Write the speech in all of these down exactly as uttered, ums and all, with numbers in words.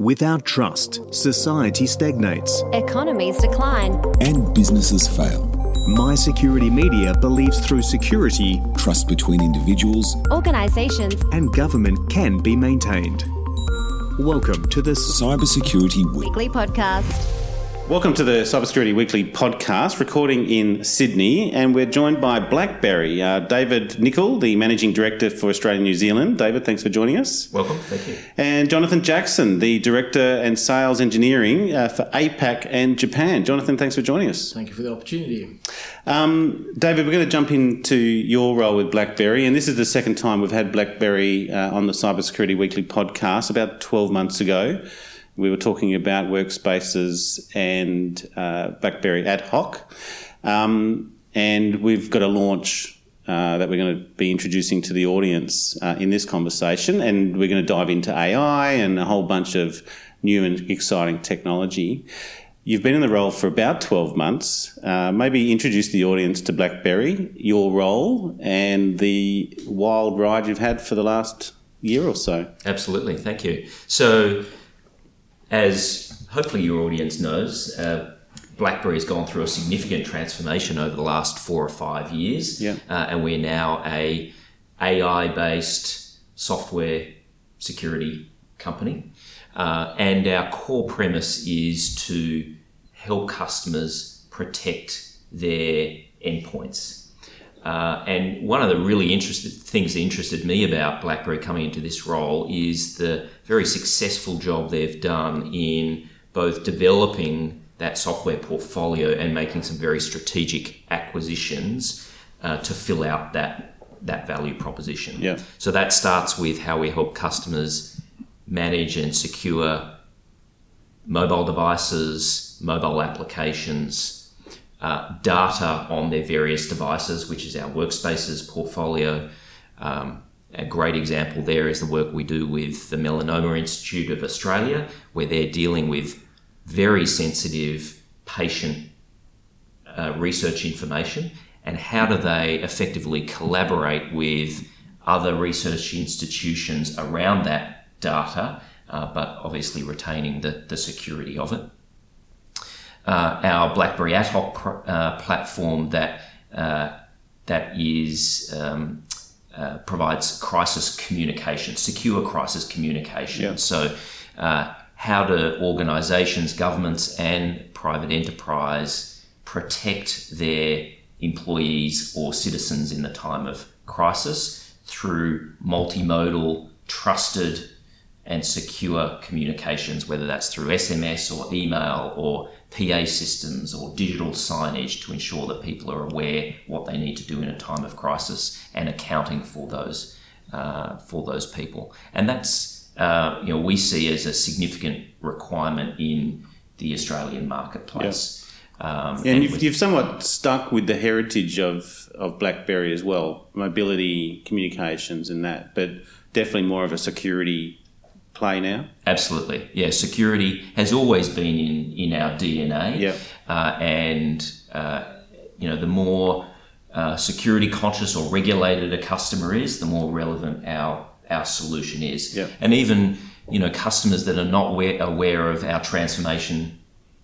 Without trust, society stagnates. Economies decline. And businesses fail. My Security Media believes through security, trust between individuals, organisations, and government can be maintained. Welcome to the Cybersecurity Weekly Podcast. Welcome to the Cybersecurity Weekly Podcast, recording in Sydney, and we're joined by BlackBerry. Uh, David Nicol, the Managing Director for Australia and New Zealand. David, thanks for joining us. Welcome, thank you. And Jonathan Jackson, the Director and Sales Engineering uh, for APAC and Japan. Jonathan, thanks for joining us. Thank you for the opportunity. Um, David, we're going to jump into your role with BlackBerry, and this is the second time we've had BlackBerry uh, on the Cybersecurity Weekly Podcast, about twelve months ago. We were talking about workspaces and uh, BlackBerry Ad Hoc. Um, and we've got a launch uh, that we're going to be introducing to the audience uh, in this conversation. And we're going to dive into A I and a whole bunch of new and exciting technology. You've been in the role for about twelve months. Uh, maybe introduce the audience to BlackBerry, your role, and the wild ride you've had for the last year or so. Absolutely, thank you. So, as hopefully your audience knows, uh, BlackBerry has gone through a significant transformation over the last four or five years, yeah. uh, and we're now a A I-based software security company. Uh, and our core premise is to help customers protect their endpoints. Uh, and one of the really interested things that interested me about BlackBerry coming into this role is the very successful job they've done in both developing that software portfolio and making some very strategic acquisitions uh, to fill out that that value proposition. Yeah. So that starts with how we help customers manage and secure mobile devices, mobile applications, Uh, data on their various devices, which is our workspaces portfolio. Um, a great example there is the work we do with the Melanoma Institute of Australia, where they're dealing with very sensitive patient uh, research information, and how do they effectively collaborate with other research institutions around that data, uh, but obviously retaining the, the security of it. Uh, our BlackBerry Ad Hoc pr- uh, platform that uh, that is um, uh, provides crisis communication, secure crisis communication. Yeah. So, uh, how do organisations, governments, and private enterprise protect their employees or citizens in the time of crisis through multimodal, trusted, and secure communications, whether that's through S M S or email or P A systems or digital signage, to ensure that people are aware what they need to do in a time of crisis and accounting for those uh, for those people. And that's uh, you know we see as a significant requirement in the Australian marketplace. Yeah. Um, and, and you've, you've somewhat stuck with the heritage of, of BlackBerry as well, mobility, communications and that, but definitely more of a security play now? Absolutely. Yeah, security has always been in, in our D N A. Yeah. Uh, and, uh, you know, the more uh, security conscious or regulated a customer is, the more relevant our our solution is. Yeah. And even, you know, customers that are not aware, aware of our transformation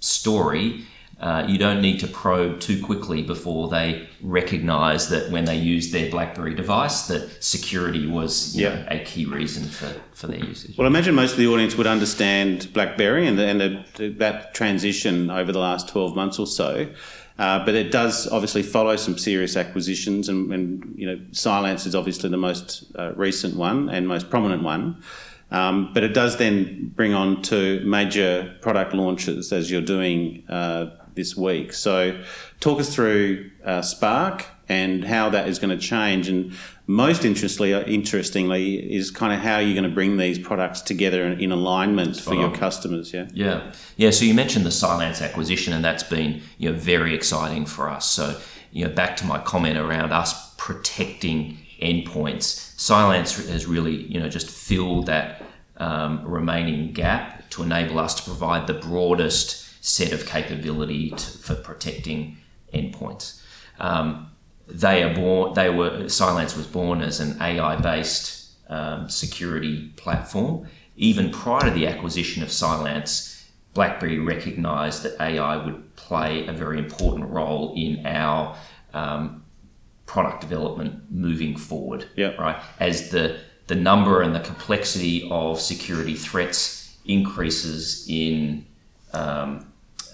story, uh, you don't need to probe too quickly before they recognise that when they use their BlackBerry device, that security was you yeah. know, a key reason for, for their usage. Well, I imagine most of the audience would understand BlackBerry and, the, and the, that transition over the last twelve months or so. Uh, but it does obviously follow some serious acquisitions, and, and you know, Cylance is obviously the most uh, recent one and most prominent one. Um, but it does then bring on to major product launches as you're doing uh, this week. So talk us through uh, Spark and how that is going to change. And most interestingly, interestingly is kind of how you're going to bring these products together in, in alignment for your customers. Yeah. Yeah. Yeah. So you mentioned the Cylance acquisition, and that's been, you know, very exciting for us. So, you know, back to my comment around us protecting endpoints, Cylance has really, you know, just filled that um, remaining gap to enable us to provide the broadest set of capability to, for protecting endpoints. Um, they are born. They were Cylance was born as an A I-based um, security platform, even prior to the acquisition of Cylance, BlackBerry recognised that A I would play a very important role in our um, product development moving forward. Yep. Right, as the the number and the complexity of security threats increases in um,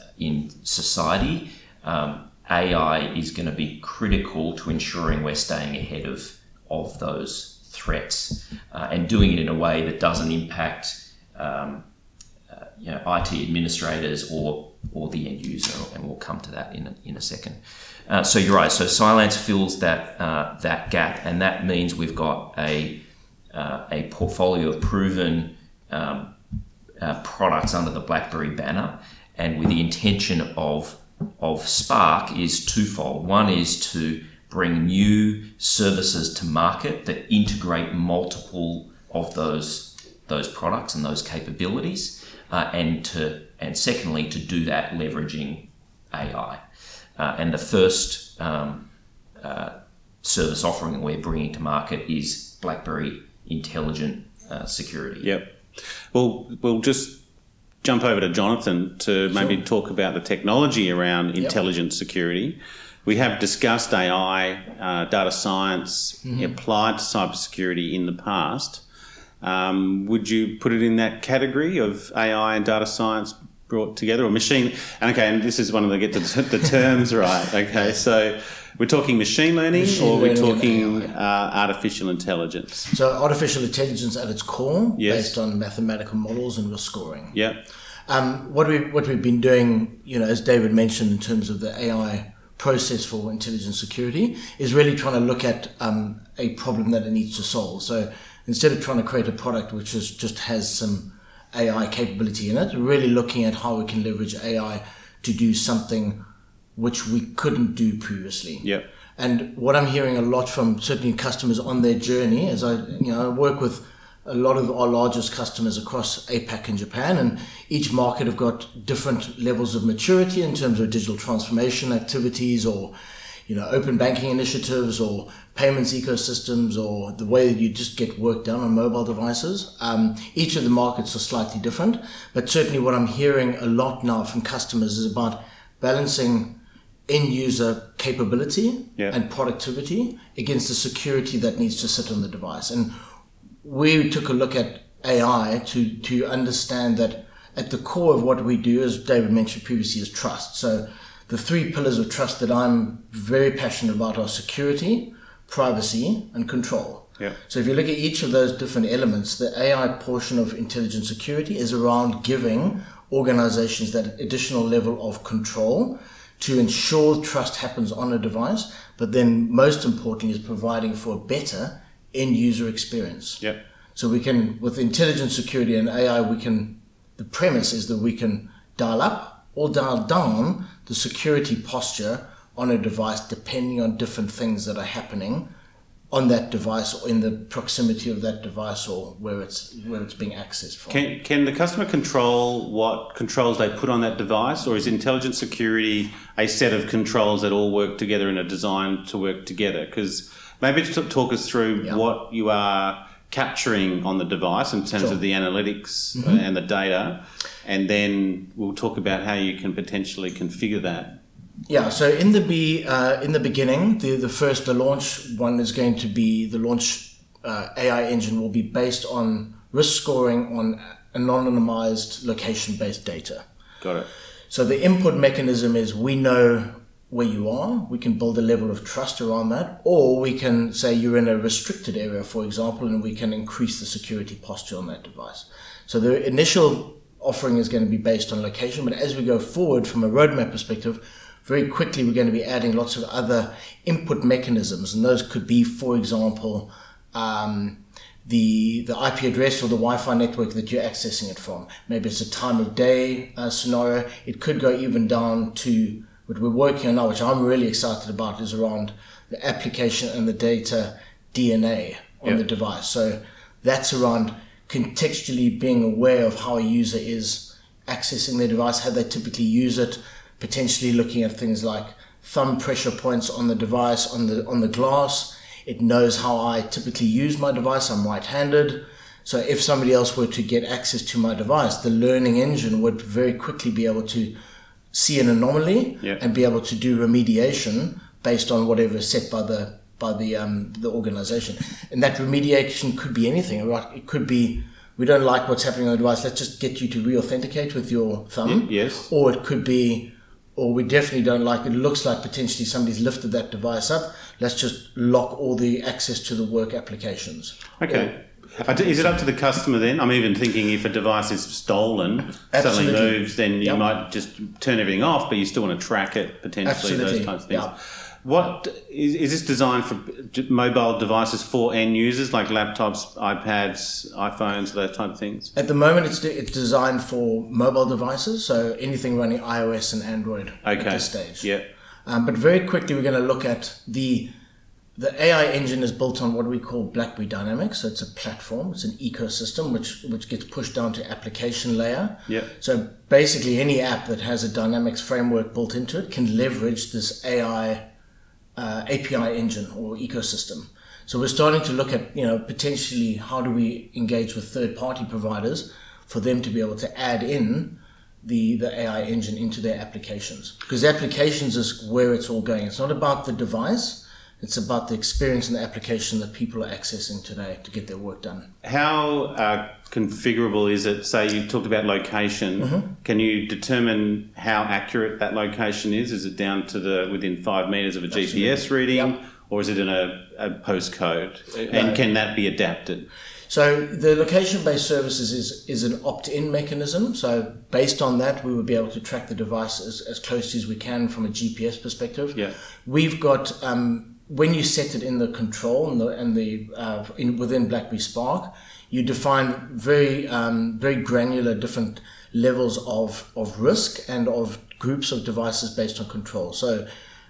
in society, um, A I is going to be critical to ensuring we're staying ahead of of those threats uh, and doing it in a way that doesn't impact um, uh, you know, I T administrators or or the end user, and we'll come to that in a, in a second. Uh, so you're right. So Cylance fills that uh, that gap, and that means we've got a uh, a portfolio of proven um, uh, products under the BlackBerry banner, and with the intention of of Spark is twofold. One is to bring new services to market that integrate multiple of those those products and those capabilities, uh, and to and secondly to do that leveraging A I. Uh, and the first um, uh, service offering that we're bringing to market is BlackBerry Intelligent uh, Security. Yep. Well, we'll just jump over to Jonathan to maybe Sure. talk about the technology around Yep. intelligent security. We have discussed A I, uh, data science Mm-hmm. applied to cybersecurity in the past. Um, would you put it in that category of A I and data science brought together, or machine? And okay, and this is one of the get the, the terms right. Okay, so we're talking machine learning, Machine or we're learning and talking A I. uh, artificial intelligence. So artificial intelligence at its core, Yes. based on mathematical models and risk scoring. Yeah, Um, what we what we've been doing, you know, as David mentioned, in terms of the A I process for intelligent security, is really trying to look at um, a problem that it needs to solve. So instead of trying to create a product which is, just has some A I capability in it, we're really looking at how we can leverage A I to do something which we couldn't do previously. yeah, And what I'm hearing a lot from certainly customers on their journey, as I, you know, I work with a lot of our largest customers across APAC and Japan, and each market have got different levels of maturity in terms of digital transformation activities, or, you know, open banking initiatives, or payments ecosystems, or the way that you just get work done on mobile devices. Um, each of the markets are slightly different, but certainly what I'm hearing a lot now from customers is about balancing end user capability Yeah. and productivity against the security that needs to sit on the device. And we took a look at A I to, to understand that at the core of what we do, as David mentioned previously, is trust. So the three pillars of trust that I'm very passionate about are security, privacy, and control. yeah, So if you look at each of those different elements, the A I portion of intelligent security is around giving organizations that additional level of control to ensure trust happens on a device, but then most importantly is providing for a better end user experience. yeah. So we can, with intelligent security and A I, we can, the premise is that we can dial up or dial down the security posture on a device depending on different things that are happening on that device or in the proximity of that device or where it's where it's being accessed from. Can can the customer control what controls they put on that device, or is intelligent security a set of controls that all work together and are designed to work together? Because maybe just talk us through Yeah. what you are capturing on the device in terms Sure. of the analytics Mm-hmm. uh, and the data, and then we'll talk about how you can potentially configure that. Yeah, so in the be uh, in the beginning, the the first the launch one is going to be the launch uh, A I engine will be based on risk scoring on anonymized location-based data. Got it. So the input mechanism is we know where you are, we can build a level of trust around that, or we can say you're in a restricted area, for example, and we can increase the security posture on that device. So the initial offering is going to be based on location, but as we go forward from a roadmap perspective, very quickly we're going to be adding lots of other input mechanisms, and those could be, for example, um, the the I P address or the Wi-Fi network that you're accessing it from. Maybe it's a time of day uh, scenario. It could go even down to what we're working on now, which I'm really excited about, is around the application and the data D N A on Yep. the device. So that's around contextually being aware of how a user is accessing their device, how they typically use it, potentially looking at things like thumb pressure points on the device, on the on the glass. It knows how I typically use my device. I'm right-handed. So if somebody else were to get access to my device, the learning engine would very quickly be able to see an anomaly yeah. and be able to do remediation based on whatever is set by the by the um, the organization. And that remediation could be anything, right? It could be, we don't like what's happening on the device, let's just get you to re-authenticate with your thumb. Y- yes. Or it could be, or we definitely don't like, it looks like potentially somebody's lifted that device up, let's just lock all the access to the work applications. Okay. Or, is it up to the customer then? I'm even thinking if a device is stolen, Absolutely. suddenly moves, then you Yep. might just turn everything off, but you still want to track it, potentially, Absolutely. those types of things. Yeah. What is, is this designed for mobile devices for end users like laptops, iPads, iPhones, those type of things? At the moment, it's de- it's designed for mobile devices, so anything running iOS and Android Okay. at this stage. Yeah. Um, but very quickly, we're going to look at the the A I engine is built on what we call BlackBerry Dynamics. So it's a platform, it's an ecosystem which which gets pushed down to application layer. Yeah. So basically, any app that has a Dynamics framework built into it can leverage this A I uh, A P I engine or ecosystem. So we're starting to look at, you know, potentially how do we engage with third-party providers for them to be able to add in the, the A I engine into their applications. Because applications is where it's all going. It's not about the device. It's about the experience and the application that people are accessing today to get their work done. How uh, configurable is it? Say you talked about location. Mm-hmm. Can you determine how accurate that location is? Is it down to the within five metres of a G P S reading? Yep. Or is it in a, a postcode? No. And can that be adapted? So the location-based services is, is an opt-in mechanism. So based on that, we would be able to track the device as, as closely as we can from a G P S perspective. Yeah. We've got, um, when you set it in the control and the, and the uh, in, within BlackBerry Spark, you define very um, very granular different levels of, of risk and of groups of devices based on control. So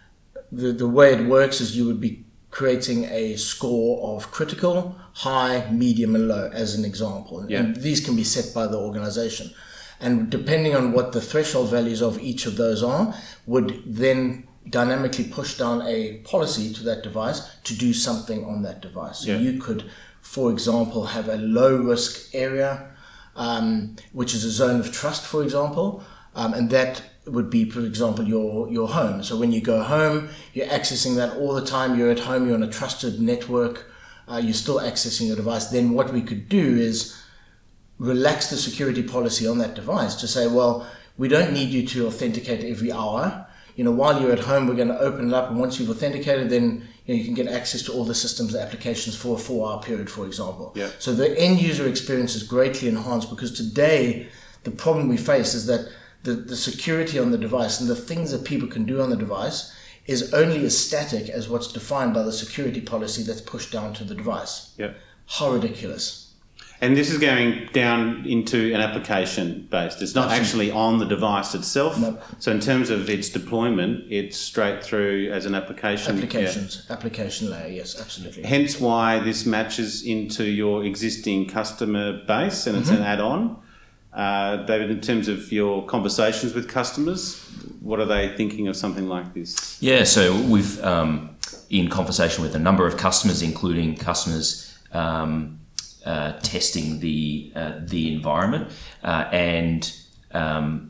the, the way it works is you would be creating a score of critical, high, medium, and low as an example. Yeah. And these can be set by the organization. And depending on what the threshold values of each of those are, would then dynamically push down a policy to that device to do something on that device. So Yeah. you could, for example, have a low risk area, um, which is a zone of trust, for example, um, and that would be, for example, your your home. So when you go home, you're accessing that all the time. You're at home, you're on a trusted network, uh, you're still accessing your device. Then what we could do is relax the security policy on that device to say, well, we don't need you to authenticate every hour. You know, while you're at home, we're going to open it up, and once you've authenticated, then you know, you can get access to all the systems and applications for a four-hour period, for example. Yeah. So the end-user experience is greatly enhanced, because today the problem we face is that the, the security on the device and the things that people can do on the device is only as static as what's defined by the security policy that's pushed down to the device. Yeah. How ridiculous. And this is going down into an application based. It's not Absolutely. actually on the device itself. No. So in terms of its deployment, it's straight through as an application. Applications, application layer, yes, absolutely. Yeah. Hence why this matches into your existing customer base, and it's Mm-hmm. an add-on. Uh, David, in terms of your conversations with customers, what are they thinking of something like this? Yeah, so we've um, in conversation with a number of customers, including customers um, uh, testing the uh, the environment, uh, and um,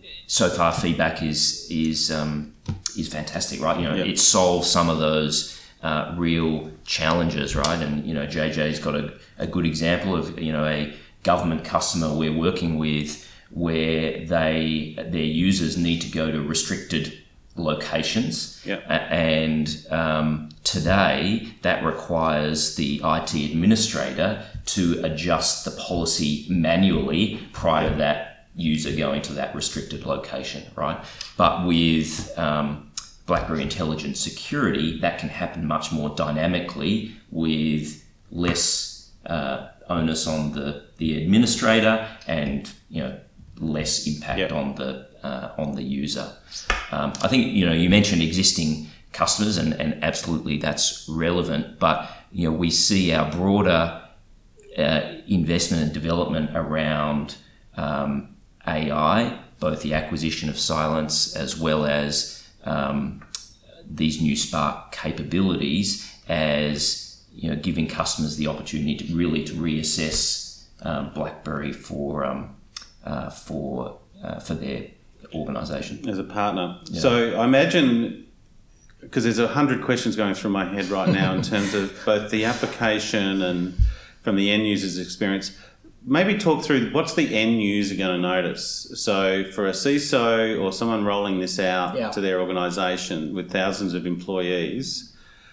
so far feedback is is um, is fantastic, right? You know, Yeah. it solves some of those uh, real challenges, right? And you know, J J's got a, a good example of you know a government customer we're working with where they their users need to go to restricted locations, Yeah. A- and um, today that requires the I T administrator to adjust the policy manually prior to that user going to that restricted location, right? But with um, BlackBerry Intelligent Security, that can happen much more dynamically with less uh, onus on the, the administrator and you know less impact Yep. on the uh, on the user. Um, I think you know you mentioned existing customers, and, and absolutely that's relevant. But you know we see our broader uh, investment and development around um, A I, both the acquisition of Cylance as well as um, these new Spark capabilities, as you know, giving customers the opportunity to really to reassess um, BlackBerry for um, uh, for uh, for their organisation as a partner. Yeah. So I imagine, because there's a hundred questions going through my head right now in terms of both the application and from the end user's experience. Maybe talk through what's the end user going to notice. So for a C I S O or someone rolling this out Yeah. to their organisation with thousands of employees,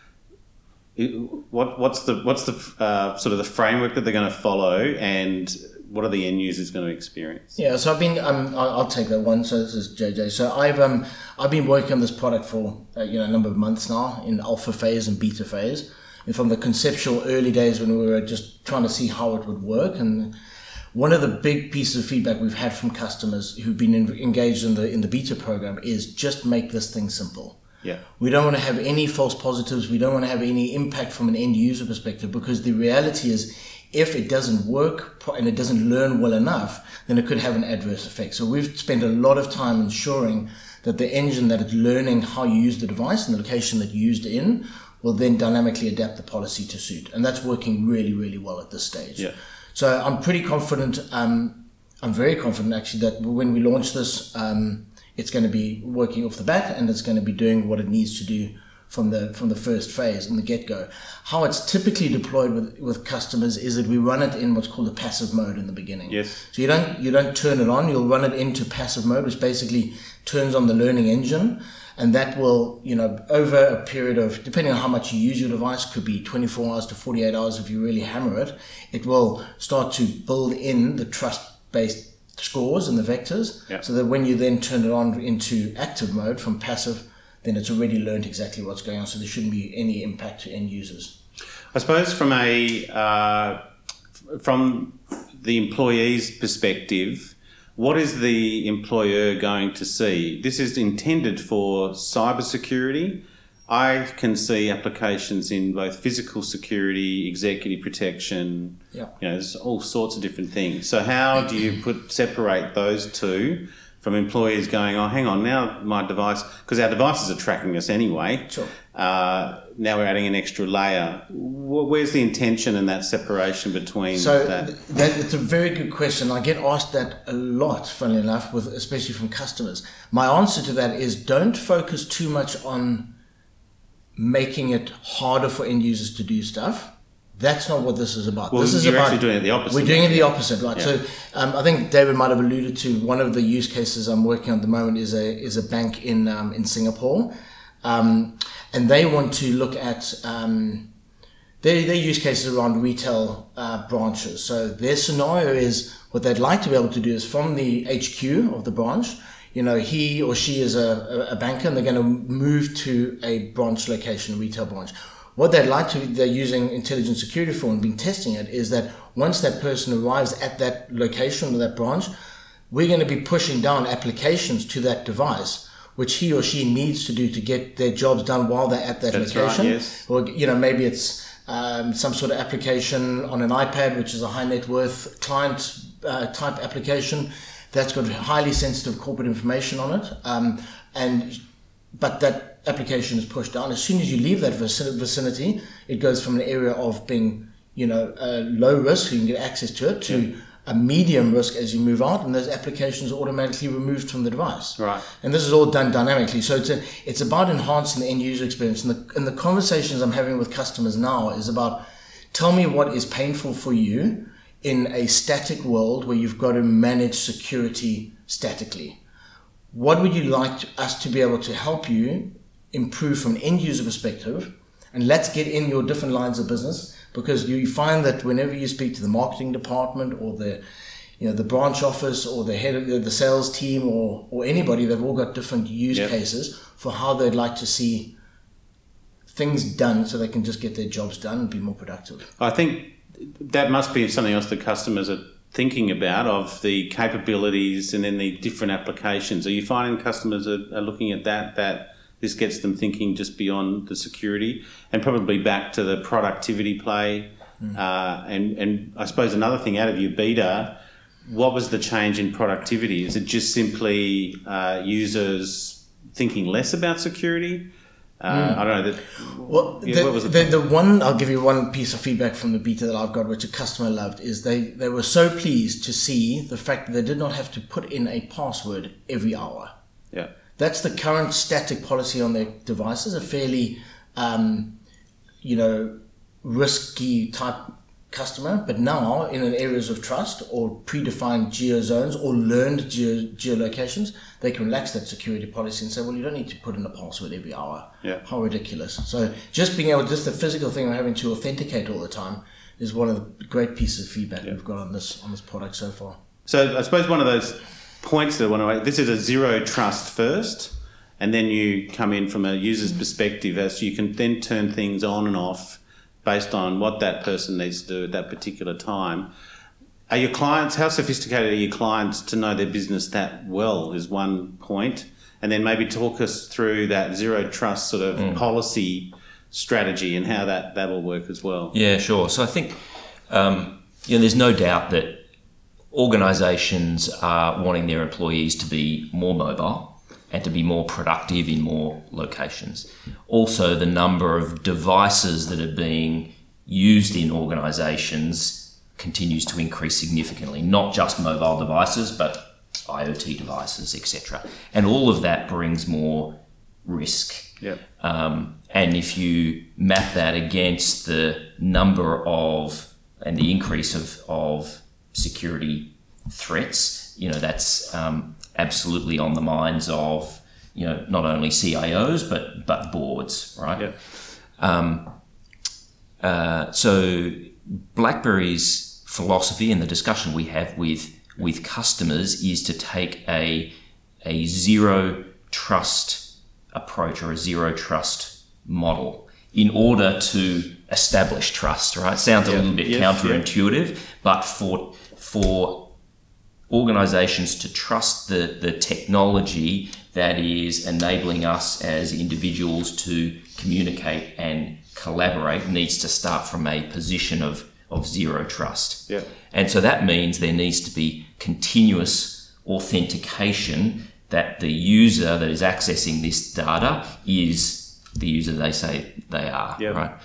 it, what, what's the what's the uh, sort of the framework that they're going to follow, and what are the end users going to experience? Yeah, so I've been, um, I'll I'll take that one. So this is J J. So I've um, I've been working on this product for uh, you know a number of months now in alpha phase and beta phase, and from the conceptual early days when we were just trying to see how it would work. And one of the big pieces of feedback we've had from customers who've been in, engaged in the in the beta program is just make this thing simple. Yeah. We don't want to have any false positives. We don't want to have any impact from an end user perspective, because the reality is, if it doesn't work and it doesn't learn well enough, then it could have an adverse effect. So we've spent a lot of time ensuring that the engine that is learning how you use the device and the location that you used it in will then dynamically adapt the policy to suit. And that's working really, really well at this stage. Yeah. So I'm pretty confident, um, I'm very confident actually that when we launch this, um, it's going to be working off the bat and it's going to be doing what it needs to do from the from the first phase and the get-go. How it's typically deployed with, with customers is that we run it in what's called a passive mode in the beginning. Yes. So you don't you don't turn it on, you'll run it into passive mode, which basically turns on the learning engine, and that will, you know, over a period of, depending on how much you use your device, could be twenty-four hours to forty-eight hours if you really hammer it, it will start to build in the trust-based scores and the vectors, yeah. so that when you then turn it on into active mode from passive, then it's already learned exactly what's going on, so there shouldn't be any impact to end users. I suppose from a uh, from the employee's perspective, what is the employer going to see? This is intended for cybersecurity. I can see applications in both physical security, executive protection. Yeah. You know, there's all sorts of different things. So how do you put separate those two from employees going, oh, hang on, now my device, because our devices are tracking us anyway. Sure. Uh, now we're adding an extra layer. Where's the intention and that separation between So that? th- that, it's a very good question. I get asked that a lot, funnily enough, with especially from customers. My answer to that is don't focus too much on making it harder for end users to do stuff. That's not what this is about. Well, this is you're about, actually doing it the opposite. We're doing it the opposite, right? Yeah. So um, I think David might have alluded to one of the use cases I'm working on at the moment is a is a bank in um, in Singapore, um, and they want to look at um, their their use cases around retail uh, branches. So their scenario is what they'd like to be able to do is from the H Q of the branch, you know, he or she is a, a banker and they're going to move to a branch location, a retail branch. What they'd like to, they're using intelligent security for and been testing it, is that once that person arrives at that location or that branch, we're going to be pushing down applications to that device, which he or she needs to do to get their jobs done while they're at that That's location. right, yes. Or, you know, maybe it's um, some sort of application on an iPad, which is a high net worth client uh, type application that's got highly sensitive corporate information on it. Um, and but that application is pushed down. As soon as you leave that vicinity, it goes from an area of being, you know, uh, low risk, you can get access to it, to yeah. a medium risk as you move out, and those applications are automatically removed from the device. Right. And this is all done dynamically. So it's a, it's about enhancing the end user experience. And the, and the conversations I'm having with customers now is about, tell me what is painful for you in a static world where you've got to manage security statically. What would you like to, us to be able to help you improve from an end user perspective? And let's get in your different lines of business, because you find that whenever you speak to the marketing department or the, you know, the branch office or the head of the, the sales team or, or anybody, they've all got different use yep. cases for how they'd like to see things done so they can just get their jobs done and be more productive. I think that must be something else that customers are thinking about, of the capabilities and then the different applications. Are you finding customers are, are looking at that, that this gets them thinking just beyond the security and probably back to the productivity play? Mm. Uh, and, and I suppose another thing out of your beta, what was the change in productivity? Is it just simply uh, users thinking less about security? Uh, mm. I don't know. That, well, yeah, the, what was it? The, the one, I'll give you one piece of feedback from the beta that I've got, which a customer loved, is they, they were so pleased to see the fact that they did not have to put in a password every hour. Yeah. That's the current static policy on their devices, a fairly, um, you know, risky type customer. But now, in areas of trust or predefined geo zones or learned geo, geolocations, they can relax that security policy and say, well, you don't need to put in a password every hour. Yeah. How ridiculous. So just being able, just the physical thing of having to authenticate all the time is one of the great pieces of feedback yeah. we've got on this on this product so far. So I suppose one of those points that I want to make, this is a zero trust first, and then you come in from a user's perspective as you can then turn things on and off based on what that person needs to do at that particular time. Are your clients, how sophisticated are your clients to know their business that well is one point, and then maybe talk us through that zero trust sort of mm. policy strategy and how that, that'll work as well. Yeah, sure. So I think um, you know, there's no doubt that organisations are wanting their employees to be more mobile and to be more productive in more locations. Also, the number of devices that are being used in organisations continues to increase significantly, not just mobile devices, but IoT devices, et cetera. And all of that brings more risk. Yep. Um, and if you map that against the number of and the increase of, of security threats, you know, that's um, absolutely on the minds of, you know, not only C I Os, but but boards, right? Yeah. Um, uh, so BlackBerry's philosophy and the discussion we have with with customers is to take a a zero trust approach or a zero trust model in order to establish trust, right? Sounds a yeah. little bit yes, counterintuitive, yeah. but for for organizations to trust the, the technology that is enabling us as individuals to communicate and collaborate needs to start from a position of, of zero trust. Yeah. And so that means there needs to be continuous authentication that the user that is accessing this data is the user they say they are, yeah. right?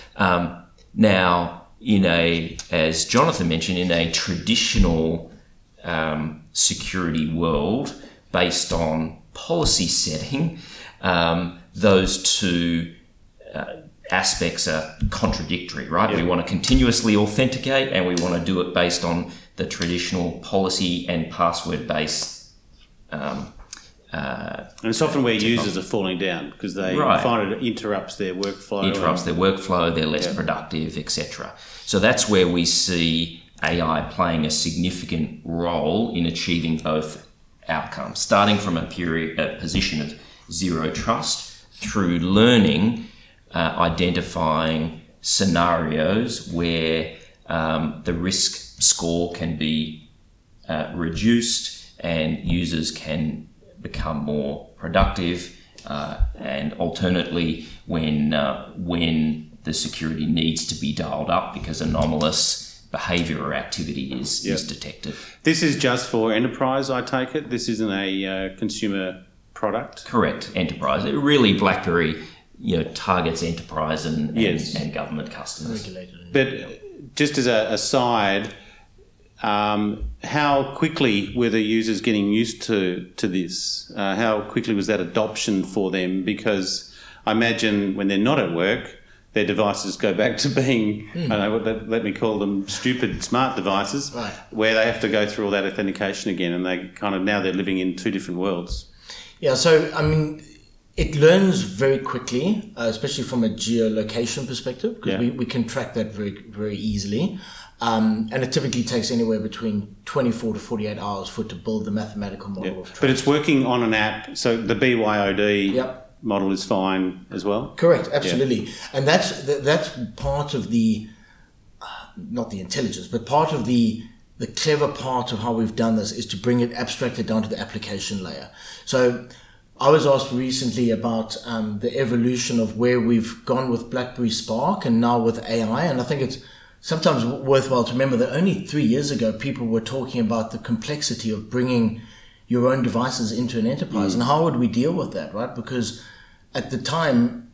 Um, now, in a, as Jonathan mentioned, in a traditional um, security world based on policy setting, um, those two uh, aspects are contradictory, right? Yeah. We want to continuously authenticate and we want to do it based on the traditional policy and password-based um, Uh, and it's often where users are falling down because they right. find it interrupts their workflow. Interrupts their workflow, they're less yeah. productive, et cetera. So that's where we see A I playing a significant role in achieving both outcomes, starting from a period, a position of zero trust through learning, uh, identifying scenarios where um, the risk score can be uh, reduced and users can become more productive, uh, and alternately, when uh, when the security needs to be dialed up because anomalous behaviour or activity is, yep. is detected. This is just for enterprise, I take it? This isn't a uh, consumer product? Correct, enterprise. It really, BlackBerry, you know, targets enterprise and, and, yes. and government customers. Regulated. But just as a aside, Um, how quickly were the users getting used to to this? Uh, how quickly was that adoption for them? Because I imagine when they're not at work, their devices go back to being, mm. I don't know, let, let me call them stupid smart devices, right. where they have to go through all that authentication again, and they kind of now they're living in two different worlds. Yeah, so I mean, it learns very quickly, uh, especially from a geolocation perspective, because yeah. we, we can track that very very easily. Um, and it typically takes anywhere between twenty-four to forty-eight hours for it to build the mathematical model Yep. of trust. But it's working on an app, so the B Y O D yep. model is fine as well? Correct, absolutely. Yeah. And that's that's part of the, uh, not the intelligence, but part of the the clever part of how we've done this is to bring it abstracted down to the application layer. So I was asked recently about um, the evolution of where we've gone with BlackBerry Spark and now with A I, and I think it's sometimes worthwhile to remember that only three years ago, people were talking about the complexity of bringing your own devices into an enterprise. Mm. And how would we deal with that, right? Because at the time,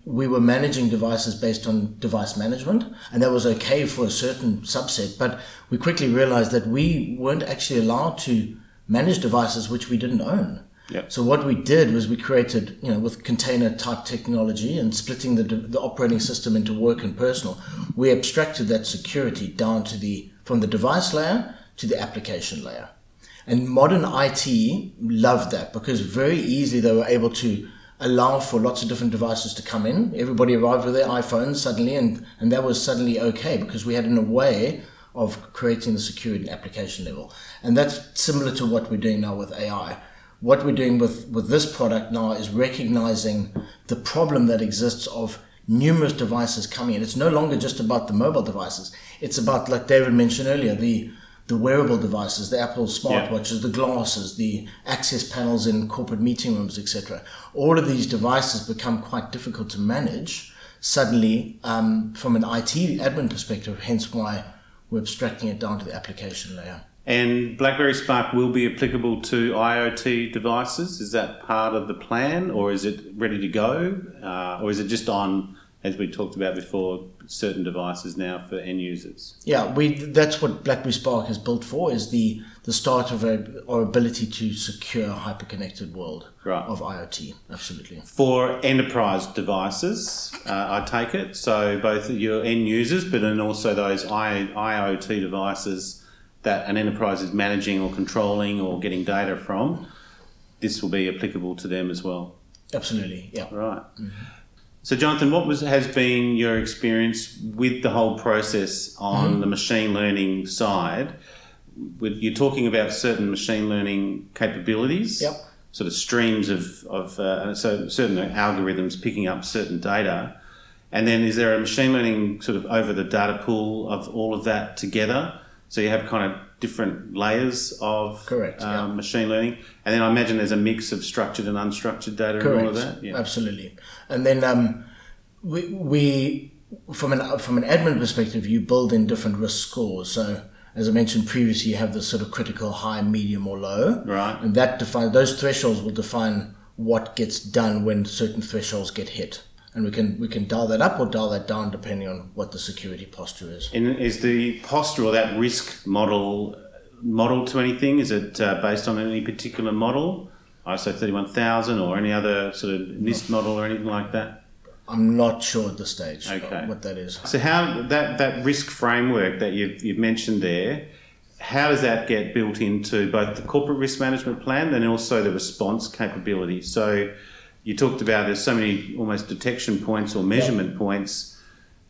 we were managing devices based on device management, and that was okay for a certain subset. But we quickly realized that we weren't actually allowed to manage devices which we didn't own. Yep. So what we did was we created, you know, with container type technology and splitting the the operating system into work and personal, we abstracted that security down to the from the device layer to the application layer. And modern I T loved that because very easily they were able to allow for lots of different devices to come in. Everybody arrived with their iPhones suddenly, and, and that was suddenly okay because we had in a way of creating the security and application level. And that's similar to what we're doing now with A I. What we're doing with, with this product now is recognizing the problem that exists of numerous devices coming in. It's no longer just about the mobile devices. It's about, like David mentioned earlier, the the wearable devices, the Apple smartwatches, yeah. the glasses, the access panels in corporate meeting rooms, et cetera. All of these devices become quite difficult to manage suddenly um, from an I T admin perspective, hence why we're abstracting it down to the application layer. And BlackBerry Spark will be applicable to IoT devices. Is that part of the plan, or is it ready to go? Uh, or is it just on, as we talked about before, certain devices now for end users? Yeah, we that's what BlackBerry Spark is built for, is the, the start of a, our ability to secure a hyper-connected world right. of IoT. Absolutely. For enterprise devices, uh, I take it, so both your end users, but then also those I, IoT devices that an enterprise is managing or controlling or getting data from, this will be applicable to them as well. Absolutely, yeah. Right. Mm-hmm. So, Jonathan, what was has been your experience with the whole process on mm-hmm. the machine learning side? With, you're talking about certain machine learning capabilities, yep. sort of streams of, of uh, so certain algorithms picking up certain data. And then is there a machine learning sort of over the data pool of all of that together? So you have kind of different layers of Correct, um, yeah. machine learning. And then I imagine there's a mix of structured and unstructured data Correct. and all of that. Yeah. Absolutely. And then um, we, we from an from an admin perspective, you build in different risk scores. So as I mentioned previously, you have the sort of critical, high, medium, or low. Right. And that define those thresholds will define what gets done when certain thresholds get hit. And we can we can dial that up or dial that down depending on what the security posture is. And is the posture or that risk model model to anything? Is it uh, based on any particular model, I S O thirty-one thousand, or any other sort of NIST model or anything like that? I'm not sure at this stage okay. what that is. So how that, that risk framework that you've, you've mentioned there, how does that get built into both the corporate risk management plan and also the response capability? So you talked about there's so many almost detection points or measurement yep. points.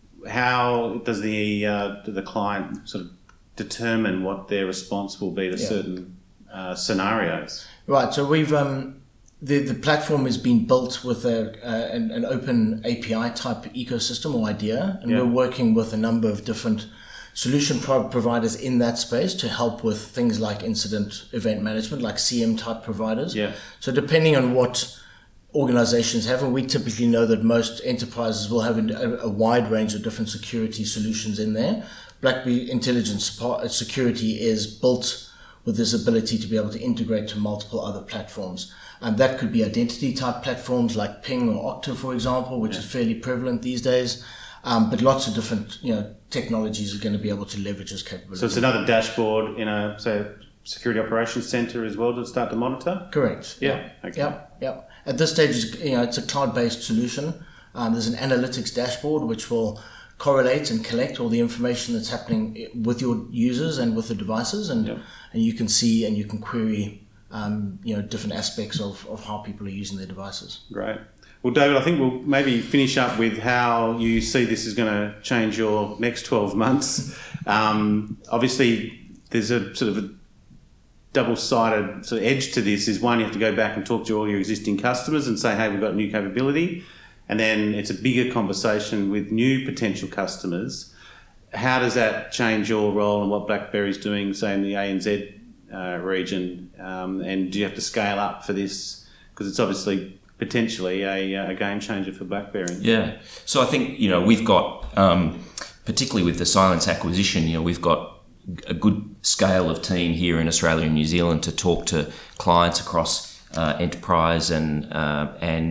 How does the uh, the client sort of determine what their response will be to yep. certain uh, scenarios? Right. So we've um, the the platform has been built with a uh, an, an open A P I type ecosystem or idea, and yep. we're working with a number of different solution pro- providers in that space to help with things like incident event management, like C M type providers. Yeah. So depending on what organizations have, and we typically know that most enterprises will have a, a wide range of different security solutions in there. BlackBerry Intelligent Security is built with this ability to be able to integrate to multiple other platforms. And that could be identity type platforms like Ping or Okta, for example, which yeah. is fairly prevalent these days. Um, but lots of different, you know, technologies are going to be able to leverage this capability. So it's another dashboard in a, say, security operations center as well to start to monitor? Correct. Yeah. Yeah. Okay. Yeah. Yeah. At this stage, you know, it's a cloud-based solution. Um, there's an analytics dashboard which will correlate and collect all the information that's happening with your users and with the devices, and yep. and you can see and you can query, um, you know, different aspects of, of how people are using their devices. Great. Well, David, I think we'll maybe finish up with how you see this is going to change your next twelve months. Um, obviously, there's a sort of a double-sided sort of edge to this. Is one, you have to go back and talk to all your existing customers and say, hey, we've got new capability. And then it's a bigger conversation with new potential customers. How does that change your role and what BlackBerry's doing, say, in the A N Z uh, region? Um, and do you have to scale up for this? Because it's obviously potentially a, a game changer for BlackBerry. Yeah. So I think, you know, we've got, um, particularly with the Cylance acquisition, you know, we've got a good scale of team here in Australia and New Zealand to talk to clients across uh, enterprise and uh, and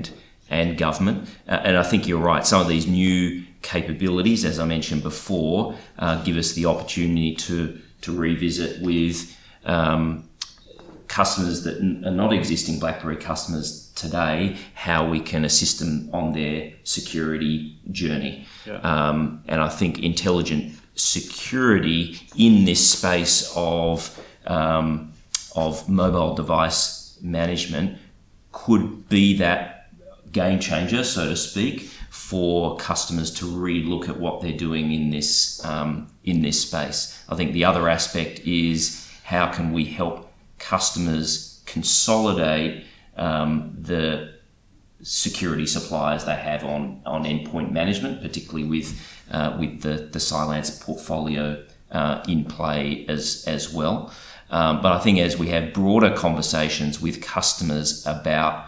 and government. Uh, and I think you're right. Some of these new capabilities, as I mentioned before, uh, give us the opportunity to to revisit with um, customers that n- are not existing BlackBerry customers today, how we can assist them on their security journey. Yeah. Um, and I think intelligent security in this space of um, of mobile device management could be that game changer, so to speak, for customers to re-look at what they're doing in this um, in this space. I think the other aspect is how can we help customers consolidate um, the security suppliers they have on, on endpoint management, particularly with uh, with the, the Cylance portfolio uh, in play as as well. Um, but I think as we have broader conversations with customers about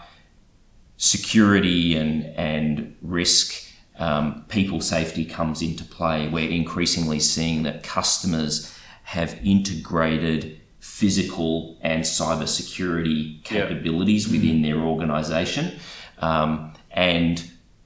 security and and risk, um, people safety comes into play. We're increasingly seeing that customers have integrated physical and cyber security capabilities yeah. within their organization, um, and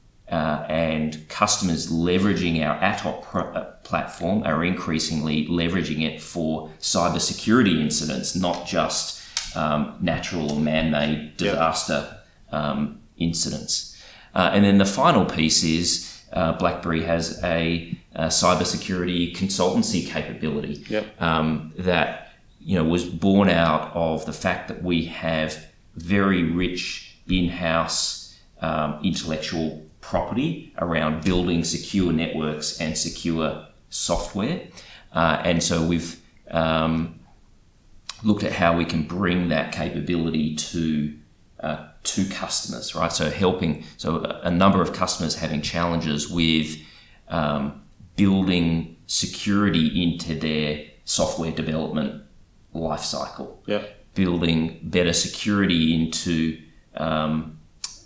uh, and customers leveraging our ATOP pro- uh, platform are increasingly leveraging it for cyber security incidents, not just um, natural or man-made disaster yeah. um, incidents. Uh, and then the final piece is uh, BlackBerry has a, a cybersecurity consultancy capability yep. um, that you know was born out of the fact that we have very rich in-house um, intellectual property around building secure networks and secure software, uh, and so we've um, looked at how we can bring that capability to uh, to customers, right? So helping, so a number of customers having challenges with um, building security into their software development lifecycle, yeah. building better security into um,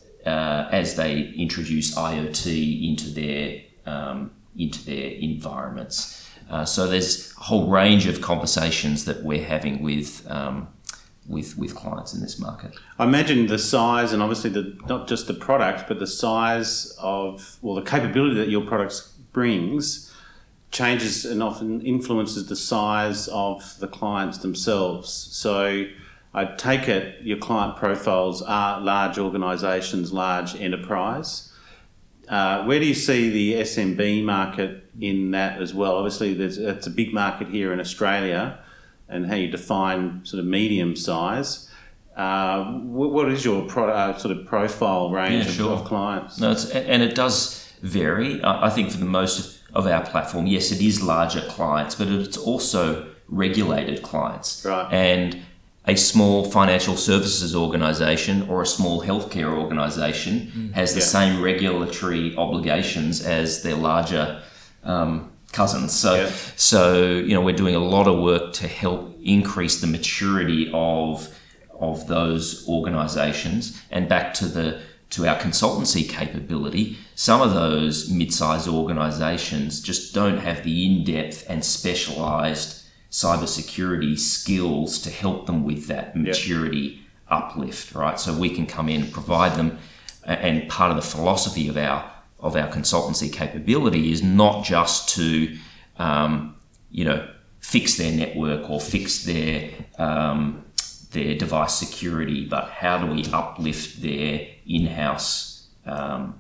uh, as they introduce IoT into their um, into their environments. Uh, so there's a whole range of conversations that we're having with um, with with clients in this market. I imagine the size and obviously the not just the product, but the size of, well, the capability that your products brings changes and often influences the size of the clients themselves. So I take it your client profiles are large organisations, large enterprise. Uh, where do you see the S M B market in that as well? Obviously, there's it's a big market here in Australia, and how you define sort of medium size. Uh, what is your pro, uh, sort of profile range yeah, of, sure. of clients? No, it's, and it does vary. I think for the most of our platform, yes, it is larger clients, but it's also regulated clients. Right. And a small financial services organisation or a small healthcare organisation mm. has the yeah. same regulatory obligations as their larger um, cousins. So, yeah. so you know, we're doing a lot of work to help increase the maturity of of those organisations. And back to the to our consultancy capability, some of those mid-sized organisations just don't have the in-depth and specialised cybersecurity skills to help them with that maturity yep. uplift, right? So we can come in and provide them, and part of the philosophy of our of our consultancy capability is not just to, um, you know, fix their network or fix their um, their device security, but how do we uplift their in-house um,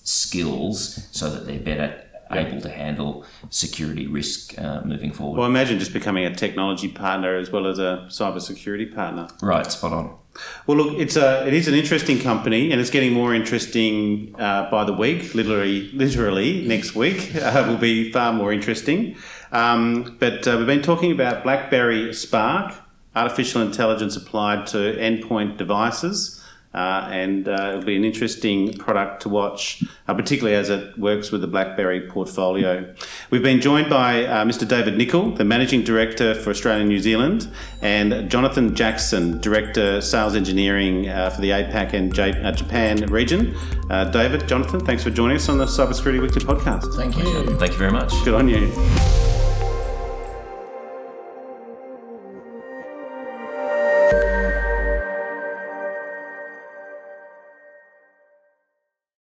skills so that they're better able to handle security risk uh, moving forward. Well, imagine just becoming a technology partner as well as a cybersecurity partner. Right, spot on. Well, look, it's a it is an interesting company, and it's getting more interesting uh, by the week. Literally, literally next week uh, will be far more interesting. Um, but uh, we've been talking about BlackBerry Spark, artificial intelligence applied to endpoint devices. Uh, and uh, it'll be an interesting product to watch, uh, particularly as it works with the BlackBerry portfolio. We've been joined by uh, Mister David Nicol, the Managing Director for Australia and New Zealand, and Jonathan Jackson, Director Sales Engineering uh, for the APAC and J- uh, Japan region. Uh, David, Jonathan, thanks for joining us on the Cybersecurity Weekly podcast. Thank you. Thank you very much. Good on you.